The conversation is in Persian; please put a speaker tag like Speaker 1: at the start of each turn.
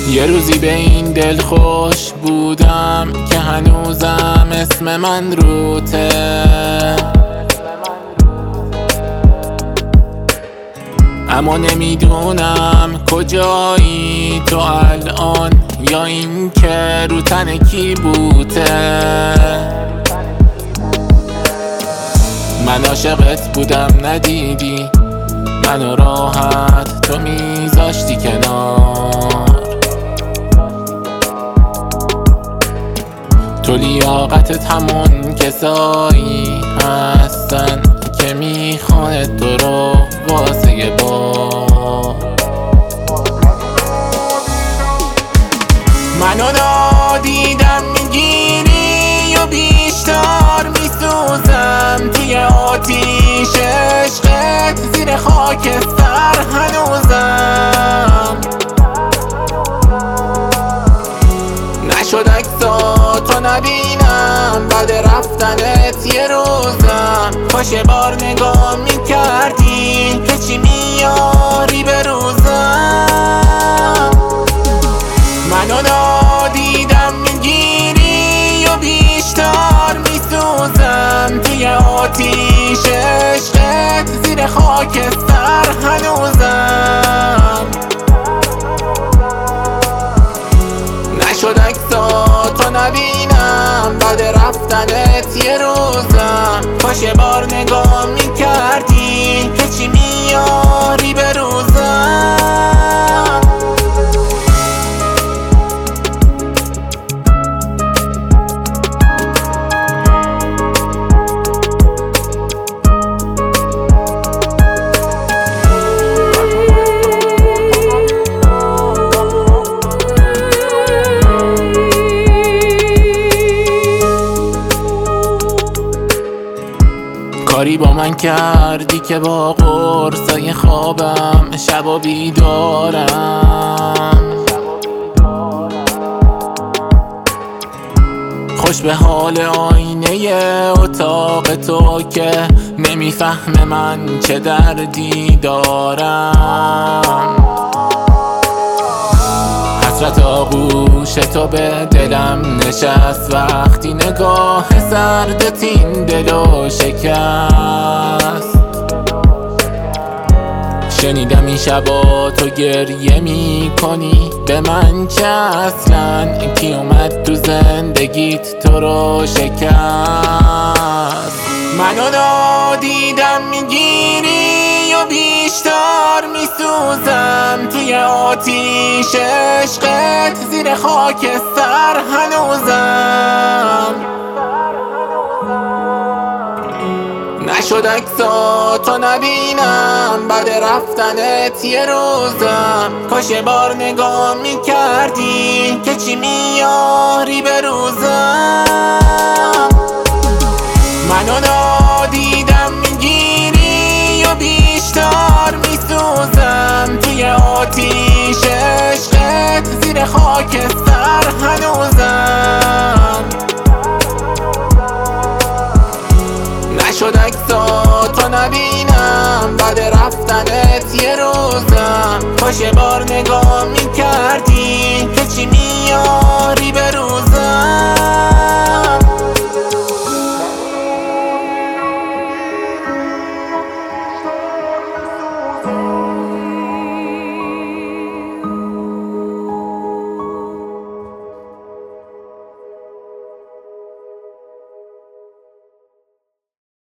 Speaker 1: یه روزی به این دل خوش بودم که هنوزم اسم من روته، اما نمیدونم کجایی تو الان، یا این که رو تن کی بوته. من عاشقت بودم ندیدی منو راحت تو میذاشتی کنار، تو لیاقتت همون کسایی هستن که میخواه تو رو واسه یه بار. منو نادیدم میگیری و بیشتر میسوزم توی آتیش عشقت، زیر خاکستر هنوزم. نشد عکساتو نبینم بعد رفتنت یه روزم، کاش یه بار نگاه میکردی که چی میاری به روزم. منو نادیدم میگیری و بیشتر میسوزم توی آتیش عشقت، زیر خاکستر هنوزم. نشد عکساتو نبینم بعد رفتنت یه روزم، کاش یه بار نگاه میکردی که چی میاری به روزم. کاری با من کردی که با قرصای خوابم شبا بیدارم، خوش به حال آینه اتاق تو که نمیفهمه من چه دردی دارم. حسرت آغوش تو به دلم نشست وقتی نگاه سردت این دلو شکست. شنیدم این شبا تو گریه می کنی به من که اصلا کی اومد تو زندگیت تو رو شکست. منو نادیدم میگیری و بیشتر میسوزم توی آتیش عشقت، زیر خاکستر هنوزم. نشد عکساتو نبینم بعد رفتنت یه روزم، کاش یه بار نگاه میکردی که چی میاری به روزم. منو نادیدم میگیری و بیشتر میسوزم توی آتیش عشقت، زیر خاکستر هنوزم. نشد عکساتو نبینم بعد رفتنت یه روزم، کاش یه بار نگاه میکردی